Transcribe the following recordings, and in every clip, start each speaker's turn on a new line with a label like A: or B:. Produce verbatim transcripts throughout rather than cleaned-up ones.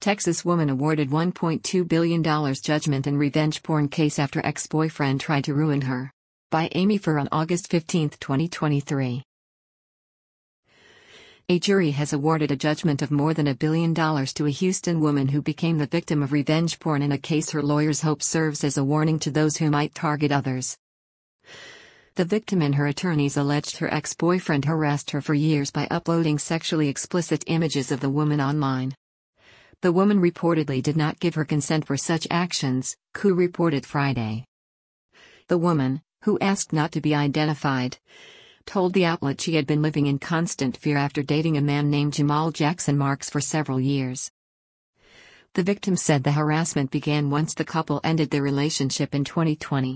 A: Texas woman awarded one point two billion dollars judgment in revenge porn case after ex-boyfriend tried to ruin her. By Amy Furr on August fifteenth, twenty twenty-three. A jury has awarded a judgment of more than a billion dollars to a Houston woman who became the victim of revenge porn in a case her lawyers hope serves as a warning to those who might target others. The victim and her attorneys alleged her ex-boyfriend harassed her for years by uploading sexually explicit images of the woman online. The woman reportedly did not give her consent for such actions, C U reported Friday. The woman, who asked not to be identified, told the outlet she had been living in constant fear after dating a man named Jamal Jackson Marks for several years. The victim said the harassment began once the couple ended their relationship in twenty twenty.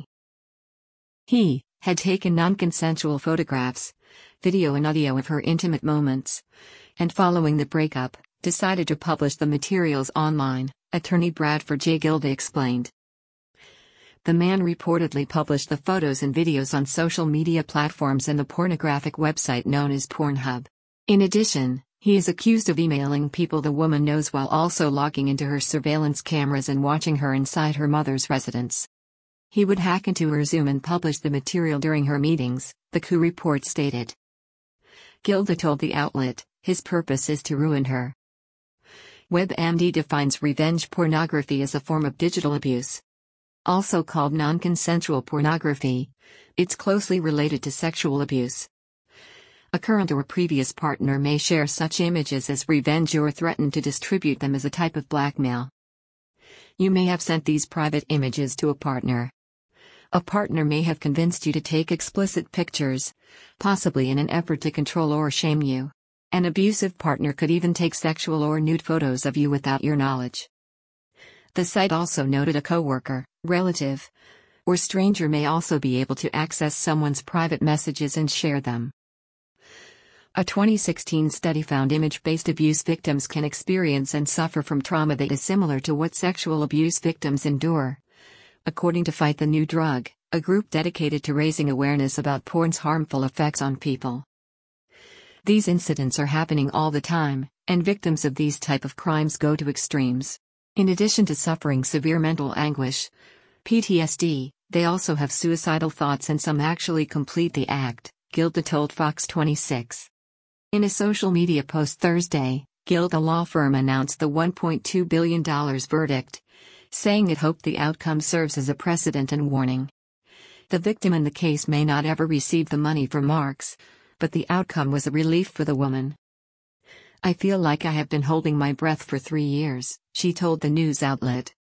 A: He had taken non-consensual photographs, video and audio of her intimate moments, and following the breakup, decided to publish the materials online, attorney Bradford J. Gilda explained. The man reportedly published the photos and videos on social media platforms and the pornographic website known as Pornhub. In addition, he is accused of emailing people the woman knows while also logging into her surveillance cameras and watching her inside her mother's residence. He would hack into her Zoom and publish the material during her meetings, the C U report stated. Gilda told the outlet, his purpose is to ruin her. WebMD defines revenge pornography as a form of digital abuse. Also called non-consensual pornography, it's closely related to sexual abuse. A current or previous partner may share such images as revenge or threaten to distribute them as a type of blackmail. You may have sent these private images to a partner. A partner may have convinced you to take explicit pictures, possibly in an effort to control or shame you. An abusive partner could even take sexual or nude photos of you without your knowledge. The site also noted a coworker, relative, or stranger may also be able to access someone's private messages and share them. A twenty sixteen study found image-based abuse victims can experience and suffer from trauma that is similar to what sexual abuse victims endure. According to Fight the New Drug, a group dedicated to raising awareness about porn's harmful effects on people. These incidents are happening all the time, and victims of these type of crimes go to extremes. In addition to suffering severe mental anguish, P T S D, they also have suicidal thoughts and some actually complete the act, Gilda told Fox twenty-six. In a social media post Thursday, Gilda law firm announced the one point two billion dollars verdict, saying it hoped the outcome serves as a precedent and warning. The victim in the case may not ever receive the money from Marks, but the outcome was a relief for the woman. I feel like I have been holding my breath for three years, she told the news outlet.